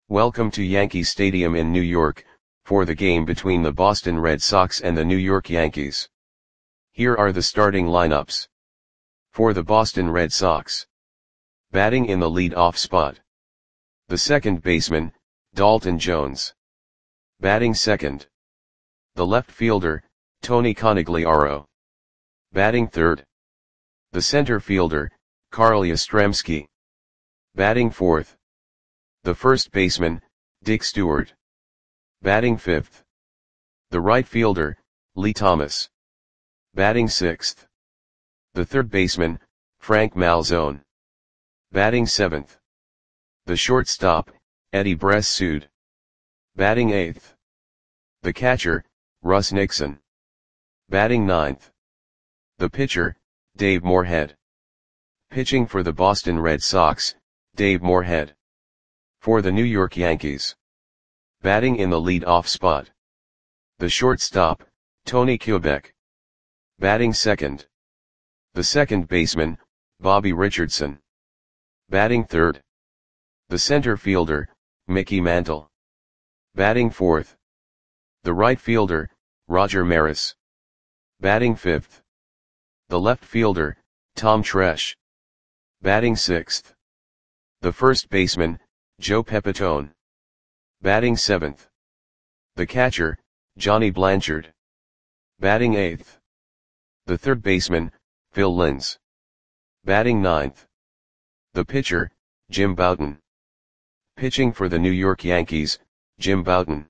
Welcome to Yankee Stadium in New York, for the game between the Boston Red Sox and the New York Yankees. Here are the starting lineups. For the Boston Red Sox. Batting in the lead-off spot. The second baseman, Dalton Jones. Batting second. The left fielder, Tony Conigliaro. Batting third. The center fielder, Carl Yastrzemski. Batting fourth. The first baseman, Dick Stewart. Batting fifth. The right fielder, Lee Thomas. Batting sixth. The third baseman, Frank Malzone. Batting seventh. The shortstop, Eddie Bressoud. Batting eighth. The catcher, Russ Nixon. Batting ninth. The pitcher, Dave Moorhead. Pitching for the Boston Red Sox, Dave Moorhead. For the New York Yankees. Batting in the lead-off spot. The shortstop, Tony Kubek. Batting second. The second baseman, Bobby Richardson. Batting third. The center fielder, Mickey Mantle. Batting fourth. The right fielder, Roger Maris. Batting fifth. The left fielder, Tom Tresh. Batting sixth. The first baseman, Joe Pepitone. Batting seventh. The catcher, Johnny Blanchard. Batting eighth. The third baseman, Phil Linz. Batting ninth. The pitcher, Jim Bouton. Pitching for the New York Yankees, Jim Bouton.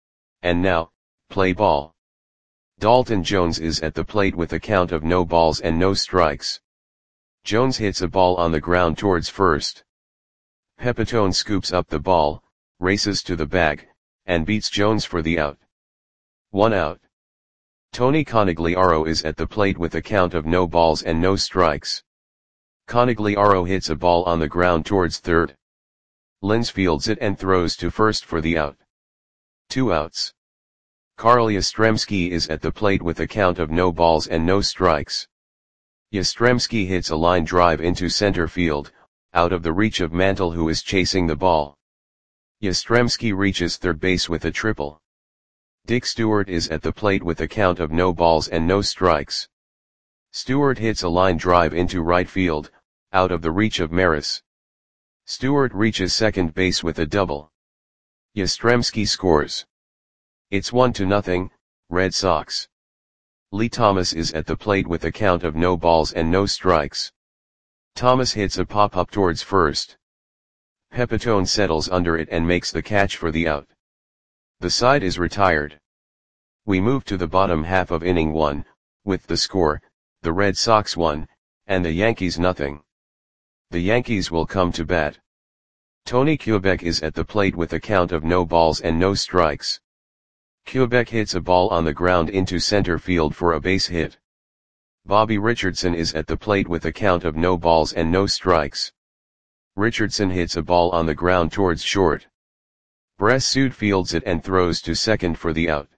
And now, play ball. Dalton Jones is at the plate with a count of no balls and no strikes. Jones hits a ball on the ground towards first. Pepitone scoops up the ball, races to the bag, and beats Jones for the out. 1 out. Tony Conigliaro is at the plate with a count of no balls and no strikes. Conigliaro hits a ball on the ground towards third. Linz fields it and throws to first for the out. 2 outs. Carl Yastrzemski is at the plate with a count of no balls and no strikes. Yastrzemski hits a line drive into center field, out of the reach of Mantle, who is chasing the ball. Yastrzemski reaches third base with a triple. Dick Stewart is at the plate with a count of no balls and no strikes. Stewart hits a line drive into right field, out of the reach of Maris. Stewart reaches second base with a double. Yastrzemski scores. It's 1-0, Red Sox. Lee Thomas is at the plate with a count of no balls and no strikes. Thomas hits a pop-up towards first. Pepitone settles under it and makes the catch for the out. The side is retired. We move to the bottom half of inning 1, with the score, the Red Sox 1, and the Yankees 0. The Yankees will come to bat. Tony Kubek is at the plate with a count of no balls and no strikes. Kubek hits a ball on the ground into center field for a base hit. Bobby Richardson is at the plate with a count of no balls and no strikes. Richardson hits a ball on the ground towards short. Bressoud fields it and throws to second for the out.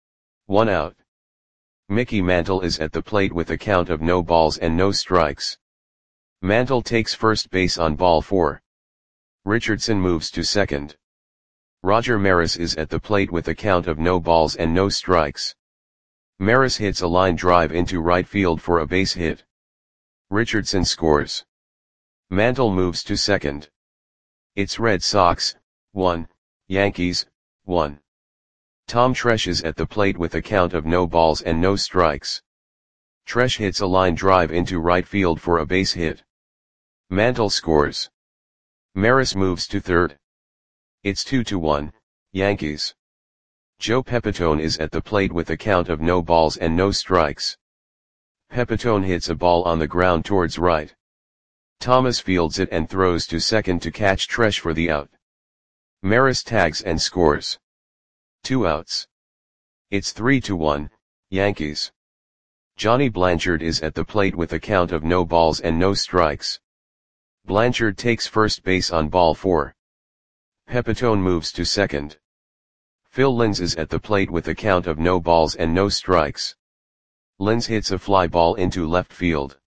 1 out. Mickey Mantle is at the plate with a count of no balls and no strikes. Mantle takes first base on ball 4. Richardson moves to second. Roger Maris is at the plate with a count of no balls and no strikes. Maris hits a line drive into right field for a base hit. Richardson scores. Mantle moves to second. It's Red Sox 1, Yankees 1. Tom Tresh is at the plate with a count of no balls and no strikes. Tresh hits a line drive into right field for a base hit. Mantle scores. Maris moves to third. It's 2-1, Yankees. Joe Pepitone is at the plate with a count of no balls and no strikes. Pepitone hits a ball on the ground towards right. Thomas fields it and throws to second to catch Tresh for the out. Maris tags and scores. 2 outs. It's 3-1, Yankees. Johnny Blanchard is at the plate with a count of no balls and no strikes. Blanchard takes first base on ball 4. Pepitone moves to second. Phil Linz is at the plate with a count of no balls and no strikes. Linz hits a fly ball into left field.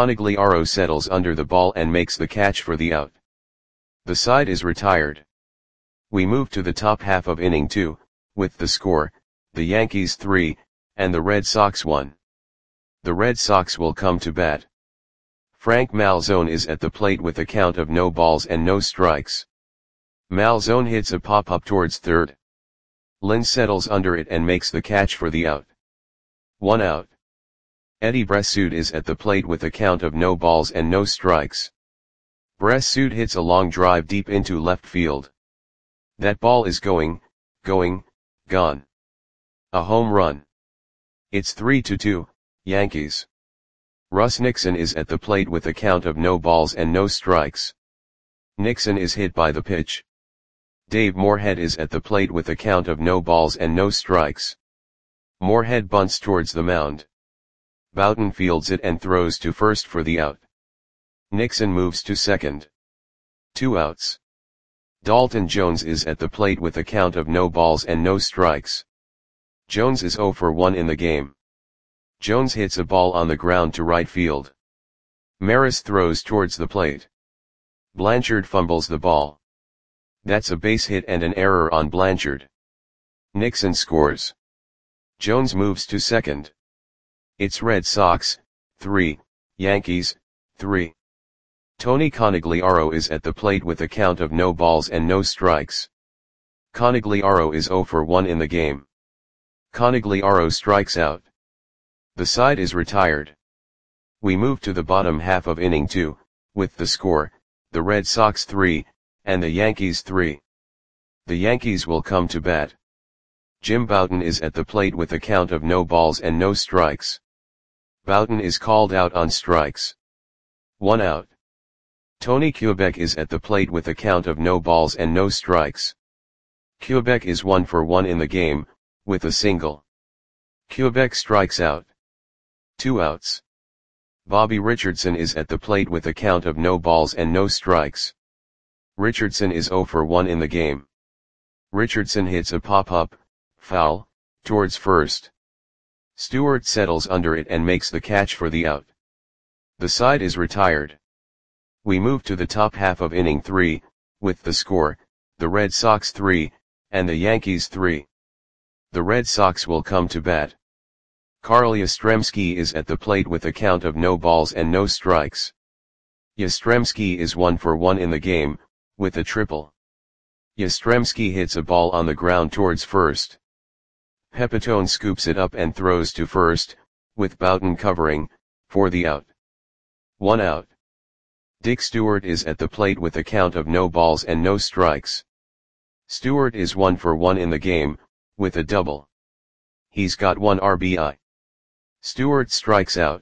Conigliaro settles under the ball and makes the catch for the out. The side is retired. We move to the top half of inning 2, with the score, the Yankees 3, and the Red Sox 1. The Red Sox will come to bat. Frank Malzone is at the plate with a count of no balls and no strikes. Malzone hits a pop-up towards third. Lynn settles under it and makes the catch for the out. 1 out. Eddie Bressoud is at the plate with a count of no balls and no strikes. Bressoud hits a long drive deep into left field. That ball is gone. A home run. It's 3-2, Yankees. Russ Nixon is at the plate with a count of no balls and no strikes. Nixon is hit by the pitch. Dave Moorhead is at the plate with a count of no balls and no strikes. Moorhead bunts towards the mound. Boughton fields it and throws to first for the out. Nixon moves to second. 2 outs. Dalton Jones is at the plate with a count of no balls and no strikes. Jones is 0 for 1 in the game. Jones hits a ball on the ground to right field. Maris throws towards the plate. Blanchard fumbles the ball. That's a base hit and an error on Blanchard. Nixon scores. Jones moves to second. It's Red Sox 3, Yankees 3. Tony Conigliaro is at the plate with a count of no balls and no strikes. Conigliaro is 0 for 1 in the game. Conigliaro strikes out. The side is retired. We move to the bottom half of inning 2, with the score, the Red Sox 3, and the Yankees 3. The Yankees will come to bat. Jim Boughton is at the plate with a count of no balls and no strikes. Boughton is called out on strikes. 1 out. Tony Kubek is at the plate with a count of no balls and no strikes. Kubek is 1 for 1 in the game, with a single. Kubek strikes out. 2 outs. Bobby Richardson is at the plate with a count of no balls and no strikes. Richardson is 0 for 1 in the game. Richardson hits a pop-up, foul, towards first. Stewart settles under it and makes the catch for the out. The side is retired. We move to the top half of inning 3, with the score, the Red Sox 3, and the Yankees 3. The Red Sox will come to bat. Carl Yastrzemski is at the plate with a count of no balls and no strikes. Yastrzemski is 1 for 1 in the game, with a triple. Yastrzemski hits a ball on the ground towards first. Pepitone scoops it up and throws to first, with Boughton covering, for the out. 1 out. Dick Stewart is at the plate with a count of no balls and no strikes. Stewart is 1 for 1 in the game, with a double. He's got 1 RBI. Stewart strikes out.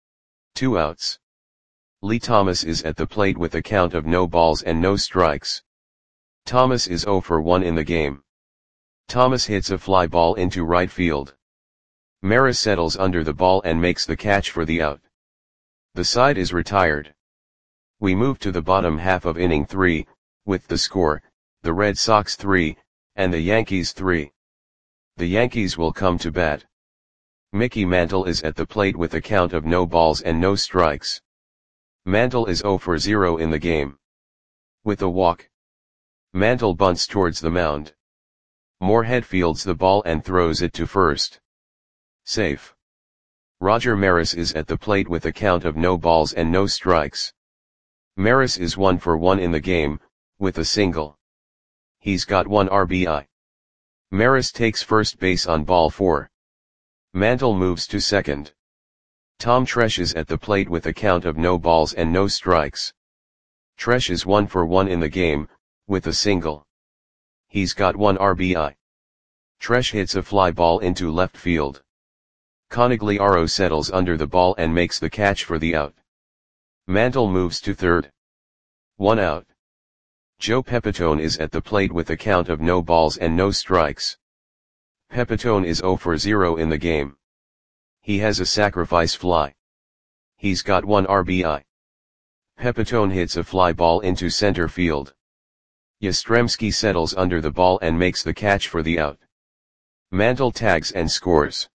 2 outs. Lee Thomas is at the plate with a count of no balls and no strikes. Thomas is 0 for 1 in the game. Thomas hits a fly ball into right field. Maris settles under the ball and makes the catch for the out. The side is retired. We move to the bottom half of inning 3, with the score, the Red Sox 3, and the Yankees 3. The Yankees will come to bat. Mickey Mantle is at the plate with a count of no balls and no strikes. Mantle is 0 for 0 in the game. With a walk. Mantle bunts towards the mound. Moorhead fields the ball and throws it to first. Safe. Roger Maris is at the plate with a count of no balls and no strikes. Maris is 1 for 1 in the game, with a single. He's got 1 RBI. Maris takes first base on ball 4. Mantle moves to second. Tom Tresh is at the plate with a count of no balls and no strikes. Tresh is 1 for 1 in the game, with a single. He's got 1 RBI. Tresh hits a fly ball into left field. Conigliaro settles under the ball and makes the catch for the out. Mantle moves to third. 1 out. Joe Pepitone is at the plate with a count of no balls and no strikes. Pepitone is 0 for 0 in the game. He has a sacrifice fly. He's got 1 RBI. Pepitone hits a fly ball into center field. Yastrzemski settles under the ball and makes the catch for the out. Mantle tags and scores.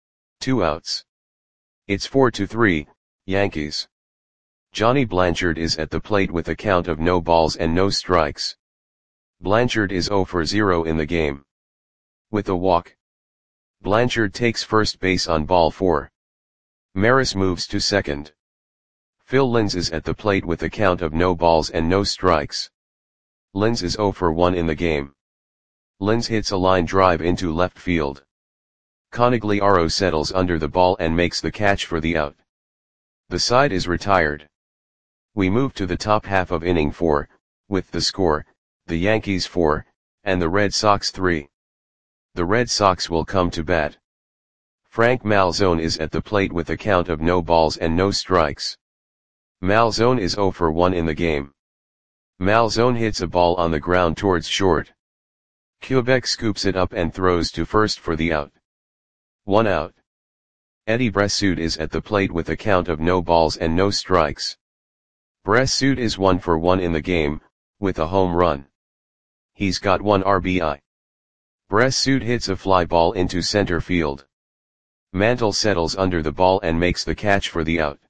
2 outs. It's 4-3, Yankees. Johnny Blanchard is at the plate with a count of no balls and no strikes. Blanchard is 0 for 0 in the game. With a walk, Blanchard takes first base on ball 4. Maris moves to second. Phil Linz is at the plate with a count of no balls and no strikes. Linz is 0 for 1 in the game. Linz hits a line drive into left field. Conigliaro settles under the ball and makes the catch for the out. The side is retired. We move to the top half of inning 4, with the score, the Yankees 4, and the Red Sox 3. The Red Sox will come to bat. Frank Malzone is at the plate with a count of no balls and no strikes. Malzone is 0 for 1 in the game. Malzone hits a ball on the ground towards short. Quebec scoops it up and throws to first for the out. 1 out. Eddie Bressoud is at the plate with a count of no balls and no strikes. Bressoud is 1 for 1 in the game, with a home run. He's got 1 RBI. Bressoud hits a fly ball into center field. Mantle settles under the ball and makes the catch for the out.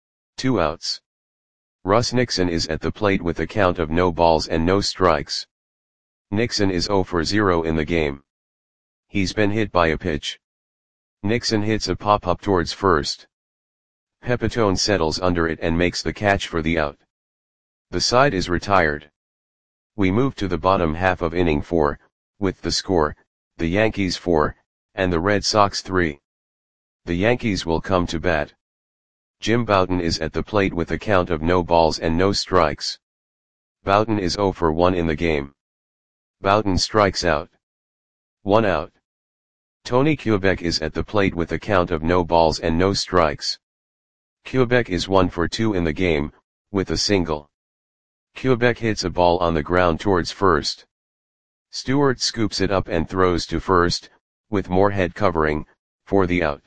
2 outs. Russ Nixon is at the plate with a count of no balls and no strikes. Nixon is 0 for 0 in the game. He's been hit by a pitch. Nixon hits a pop-up towards first. Pepitone settles under it and makes the catch for the out. The side is retired. We move to the bottom half of inning 4, with the score, the Yankees 4, and the Red Sox 3. The Yankees will come to bat. Jim Bouton is at the plate with a count of no balls and no strikes. Bouton is 0 for 1 in the game. Bouton strikes out. 1 out. Tony Quebec is at the plate with a count of no balls and no strikes. Quebec is 1 for 2 in the game, with a single. Quebec hits a ball on the ground towards first. Stewart scoops it up and throws to first, with Moorhead covering, for the out.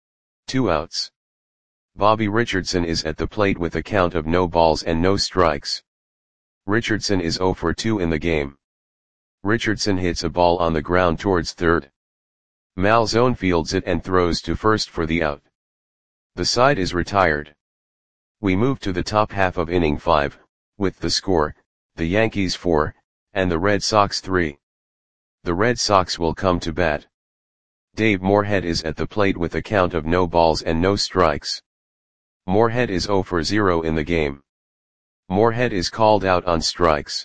2 outs. Bobby Richardson is at the plate with a count of no balls and no strikes. Richardson is 0 for 2 in the game. Richardson hits a ball on the ground towards third. Malzone fields it and throws to first for the out. The side is retired. We move to the top half of inning 5, with the score, the Yankees 4, and the Red Sox 3. The Red Sox will come to bat. Dave Moorhead is at the plate with a count of no balls and no strikes. Moorhead is 0 for 0 in the game. Moorhead is called out on strikes.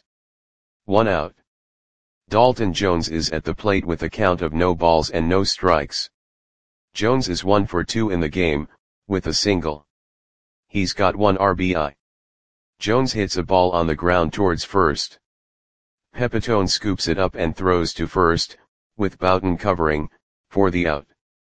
1 out. Dalton Jones is at the plate with a count of no balls and no strikes. Jones is 1 for 2 in the game, with a single. He's got 1 RBI. Jones hits a ball on the ground towards first. Pepitone scoops it up and throws to first, with Bouton covering, for the out.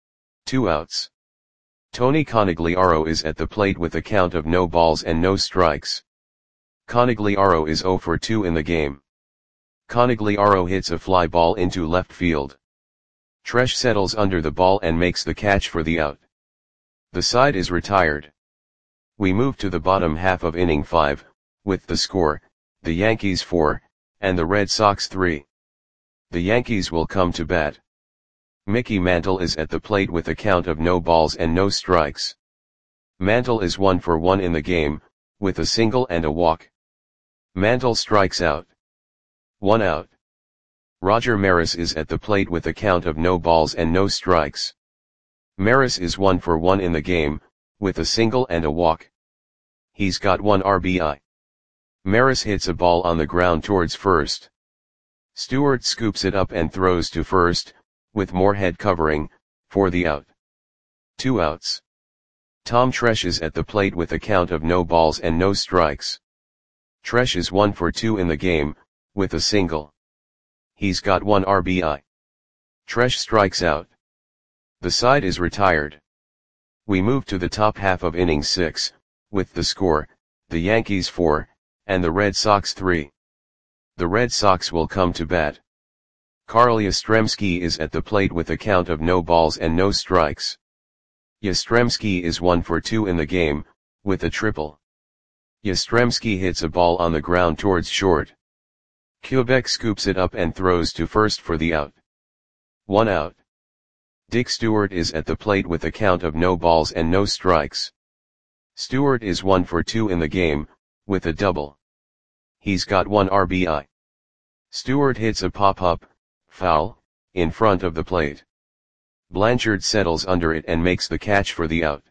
2 outs. Tony Conigliaro is at the plate with a count of no balls and no strikes. Conigliaro is 0 for 2 in the game. Conigliaro hits a fly ball into left field. Tresh settles under the ball and makes the catch for the out. The side is retired. We move to the bottom half of inning 5, with the score, the Yankees 4, and the Red Sox 3. The Yankees will come to bat. Mickey Mantle is at the plate with a count of no balls and no strikes. Mantle is 1 for 1 in the game, with a single and a walk. Mantle strikes out. 1 out. Roger Maris is at the plate with a count of no balls and no strikes. Maris is 1 for 1 in the game, with a single and a walk. He's got 1 RBI. Maris hits a ball on the ground towards first. Stewart scoops it up and throws to first, with Moorhead covering, for the out. 2 outs. Tom Tresh is at the plate with a count of no balls and no strikes. Tresh is 1 for 2 in the game, with a single. He's got 1 RBI. Tresh strikes out. The side is retired. We move to the top half of inning 6, with the score, the Yankees 4, and the Red Sox 3. The Red Sox will come to bat. Carl Yastrzemski is at the plate with a count of no balls and no strikes. Yastrzemski is 1 for 2 in the game, with a triple. Yastrzemski hits a ball on the ground towards short. Quebec scoops it up and throws to first for the out. 1 out. Dick Stewart is at the plate with a count of no balls and no strikes. Stewart is 1 for 2 in the game, with a double. He's got 1 RBI. Stewart hits a pop-up, foul, in front of the plate. Blanchard settles under it and makes the catch for the out.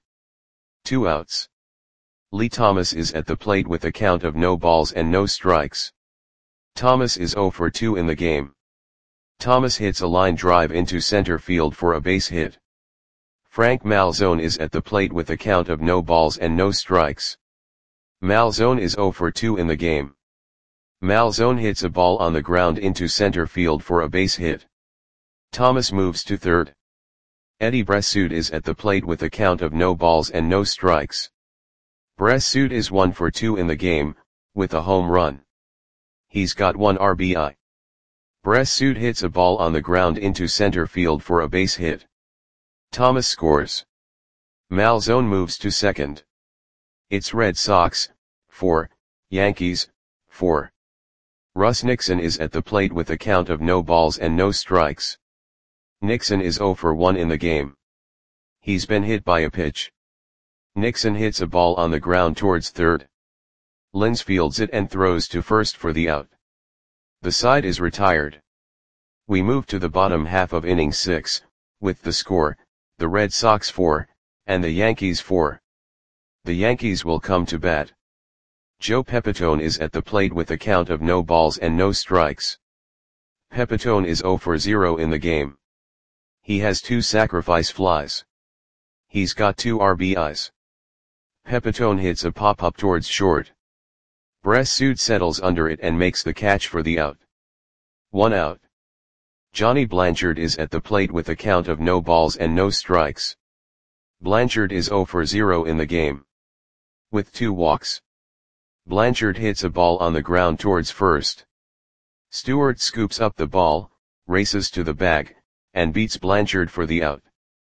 2 outs. Lee Thomas is at the plate with a count of no balls and no strikes. Thomas is 0 for 2 in the game. Thomas hits a line drive into center field for a base hit. Frank Malzone is at the plate with a count of no balls and no strikes. Malzone is 0 for 2 in the game. Malzone hits a ball on the ground into center field for a base hit. Thomas moves to third. Eddie Bressoud is at the plate with a count of no balls and no strikes. Bressoud is 1 for 2 in the game, with a home run. He's got 1 RBI. Bressoud hits a ball on the ground into center field for a base hit. Thomas scores. Malzone moves to second. It's Red Sox, 4, Yankees, 4. Russ Nixon is at the plate with a count of no balls and no strikes. Nixon is 0 for 1 in the game. He's been hit by a pitch. Nixon hits a ball on the ground towards third. Lins fields it and throws to first for the out. The side is retired. We move to the bottom half of inning 6, with the score, the Red Sox 4, and the Yankees 4. The Yankees will come to bat. Joe Pepitone is at the plate with a count of no balls and no strikes. Pepitone is 0 for 0 in the game. He has 2 sacrifice flies. He's got 2 RBIs. Pepitone hits a pop-up towards short. Bressoud settles under it and makes the catch for the out. 1 out. Johnny Blanchard is at the plate with a count of no balls and no strikes. Blanchard is 0 for 0 in the game. With 2 walks. Blanchard hits a ball on the ground towards first. Stewart scoops up the ball, races to the bag, and beats Blanchard for the out.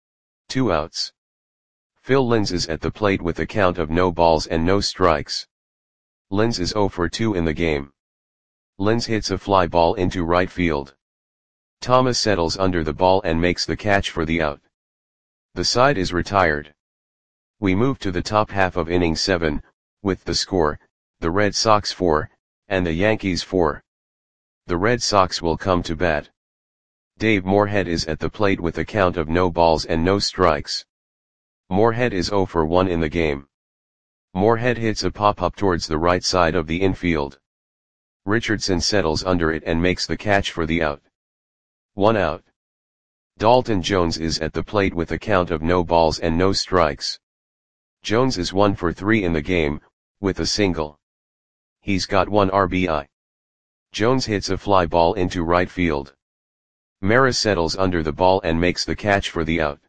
2 outs. Phil Lins is at the plate with a count of no balls and no strikes. Lins is 0 for 2 in the game. Lins hits a fly ball into right field. Thomas settles under the ball and makes the catch for the out. The side is retired. We move to the top half of inning 7, with the score, the Red Sox 4, and the Yankees 4. The Red Sox will come to bat. Dave Moorhead is at the plate with a count of no balls and no strikes. Moorhead is 0 for 1 in the game. Moorhead hits a pop-up towards the right side of the infield. Richardson settles under it and makes the catch for the out. 1 out. Dalton Jones is at the plate with a count of no balls and no strikes. Jones is 1 for 3 in the game, with a single. He's got 1 RBI. Jones hits a fly ball into right field. Maris settles under the ball and makes the catch for the out.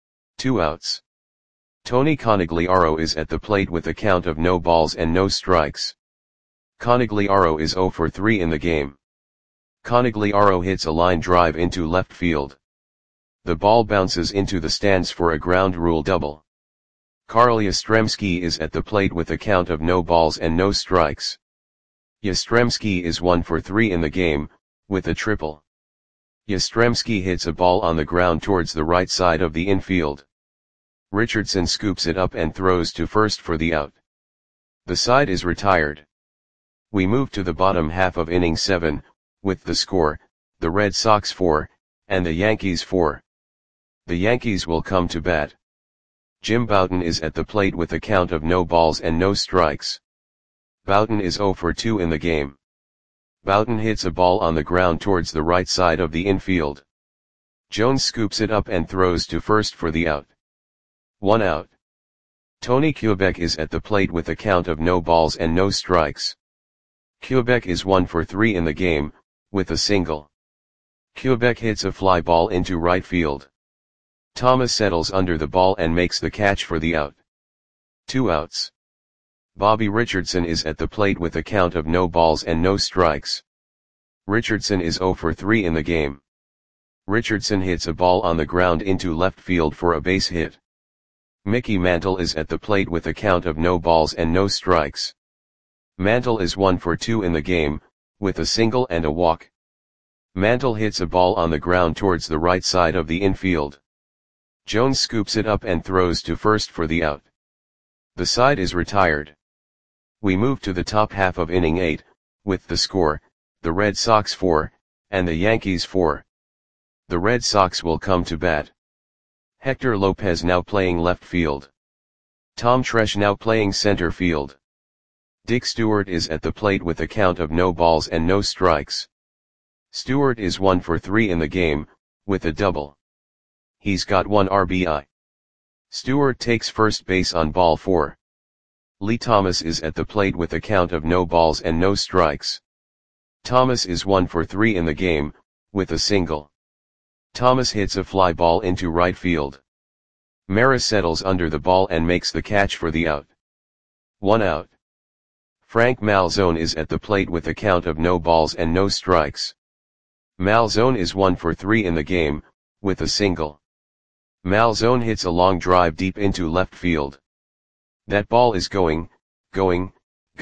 2 outs. Tony Conigliaro is at the plate with a count of no balls and no strikes. Conigliaro is 0 for 3 in the game. Conigliaro hits a line drive into left field. The ball bounces into the stands for a ground rule double. Carl Yastrzemski is at the plate with a count of no balls and no strikes. Yastrzemski is 1 for 3 in the game, with a triple. Yastrzemski hits a ball on the ground towards the right side of the infield. Richardson scoops it up and throws to first for the out. The side is retired. We move to the bottom half of inning 7, with the score, the Red Sox 4, and the Yankees 4. The Yankees will come to bat. Jim Bouton is at the plate with a count of no balls and no strikes. Bouton is 0 for 2 in the game. Bouton hits a ball on the ground towards the right side of the infield. Jones scoops it up and throws to first for the out. 1 out. Tony Kubek is at the plate with a count of no balls and no strikes. Kubek is 1 for 3 in the game, with a single. Kubek hits a fly ball into right field. Thomas settles under the ball and makes the catch for the out. 2 outs. Bobby Richardson is at the plate with a count of no balls and no strikes. Richardson is 0 for 3 in the game. Richardson hits a ball on the ground into left field for a base hit. Mickey Mantle is at the plate with a count of no balls and no strikes. Mantle is 1 for 2 in the game, with a single and a walk. Mantle hits a ball on the ground towards the right side of the infield. Jones scoops it up and throws to first for the out. The side is retired. We move to the top half of inning 8, with the score, the Red Sox 4, and the Yankees 4. The Red Sox will come to bat. Hector Lopez now playing left field. Tom Tresh now playing center field. Dick Stewart is at the plate with a count of no balls and no strikes. Stewart is 1 for 3 in the game, with a double. He's got 1 RBI. Stewart takes first base on ball 4. Lee Thomas is at the plate with a count of no balls and no strikes. Thomas is 1 for 3 in the game, with a single. Thomas hits a fly ball into right field. Maris settles under the ball and makes the catch for the out. 1 out. Frank Malzone is at the plate with a count of no balls and no strikes. Malzone is 1 for 3 in the game, with a single. Malzone hits a long drive deep into left field. That ball is going, gone.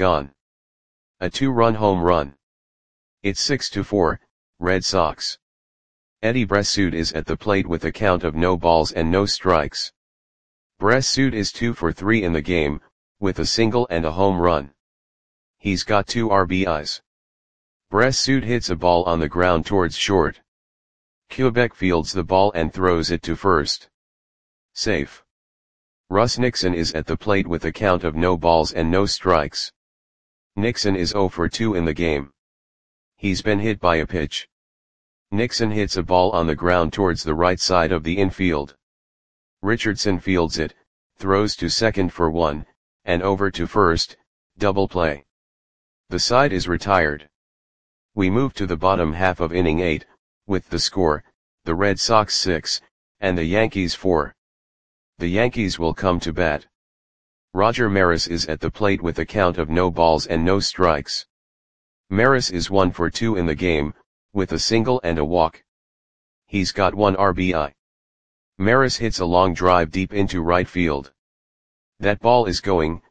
A 2-run home run. It's 6-4, Red Sox. Eddie Bressoud is at the plate with a count of no balls and no strikes. Bressoud is 2 for 3 in the game, with a single and a home run. He's got 2 RBIs. Bressoud hits a ball on the ground towards short. Quebec fields the ball and throws it to first. Safe. Russ Nixon is at the plate with a count of no balls and no strikes. Nixon is 0 for 2 in the game. He's been hit by a pitch. Nixon hits a ball on the ground towards the right side of the infield. Richardson fields it, throws to second for 1, and over to first, double play. The side is retired. We move to the bottom half of inning 8, with the score, the Red Sox 6, and the Yankees 4. The Yankees will come to bat. Roger Maris is at the plate with a count of no balls and no strikes. Maris is 1 for 2 in the game, with a single and a walk. He's got 1 RBI. Maris hits a long drive deep into right field. That ball is going,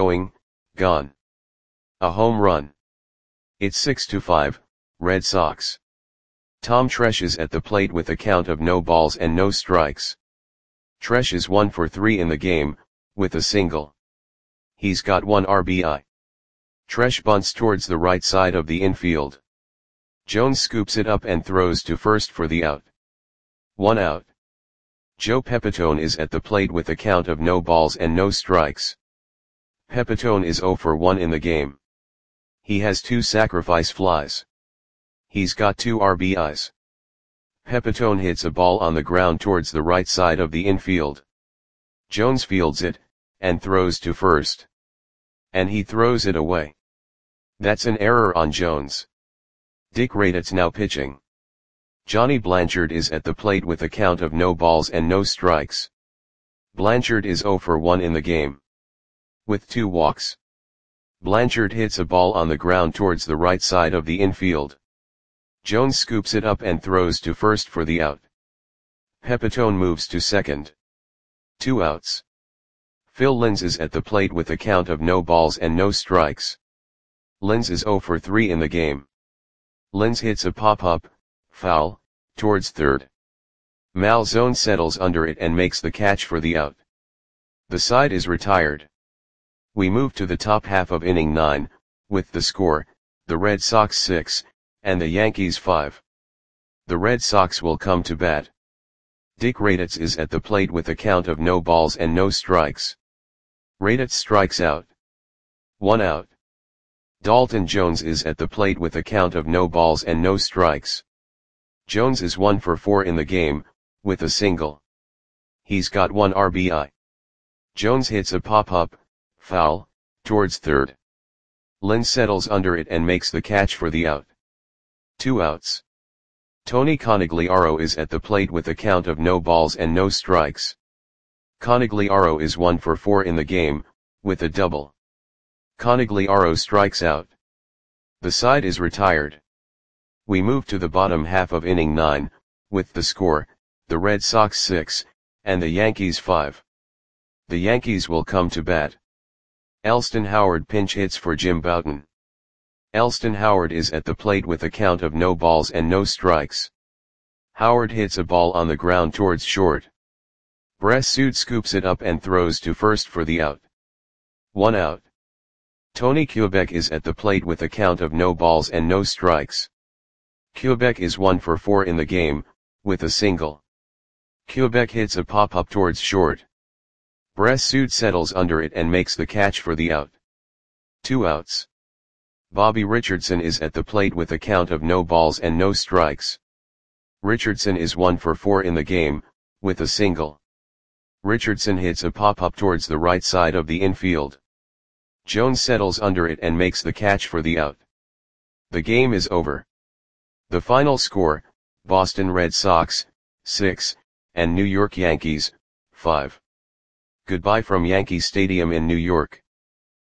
gone. A home run. It's 6-5, Red Sox. Tom Tresh is at the plate with a count of no balls and no strikes. Tresh is 1 for 3 in the game, with a single. He's got 1 RBI. Tresh bunts towards the right side of the infield. Jones scoops it up and throws to first for the out. 1 out. Joe Pepitone is at the plate with a count of no balls and no strikes. Pepitone is 0 for 1 in the game. He has 2 sacrifice flies. He's got 2 RBIs. Pepitone hits a ball on the ground towards the right side of the infield. Jones fields it, and throws to first. And he throws it away. That's an error on Jones. Dick Raditz now pitching. Johnny Blanchard is at the plate with a count of no balls and no strikes. Blanchard is 0 for 1 in the game. With 2 walks. Blanchard hits a ball on the ground towards the right side of the infield. Jones scoops it up and throws to first for the out. Pepitone moves to second. 2 outs. Phil Linz is at the plate with a count of no balls and no strikes. Linz is 0 for 3 in the game. Linz hits a pop-up, foul, towards third. Malzone settles under it and makes the catch for the out. The side is retired. We move to the top half of inning 9, with the score, the Red Sox 6, and the Yankees 5. The Red Sox will come to bat. Dick Raditz is at the plate with a count of no balls and no strikes. Raditz strikes out. 1 out. Dalton Jones is at the plate with a count of no balls and no strikes. Jones is 1 for 4 in the game, with a single. He's got 1 RBI. Jones hits a pop-up, foul, towards third. Linz settles under it and makes the catch for the out. 2 outs. Tony Conigliaro is at the plate with a count of no balls and no strikes. Conigliaro is 1 for 4 in the game, with a double. Conigliaro strikes out. The side is retired. We move to the bottom half of inning 9, with the score, the Red Sox 6, and the Yankees 5. The Yankees will come to bat. Elston Howard pinch hits for Jim Bouton. Elston Howard is at the plate with a count of no balls and no strikes. Howard hits a ball on the ground towards short. Bressoud scoops it up and throws to first for the out. 1 out. Tony Quebec is at the plate with a count of no balls and no strikes. Quebec is 1 for 4 in the game, with a single. Quebec hits a pop-up towards short. Bressud settles under it and makes the catch for the out. 2 outs. Bobby Richardson is at the plate with a count of no balls and no strikes. Richardson is 1 for 4 in the game, with a single. Richardson hits a pop-up towards the right side of the infield. Jones settles under it and makes the catch for the out. The game is over. The final score, Boston Red Sox, 6, and New York Yankees, 5. Goodbye from Yankee Stadium in New York.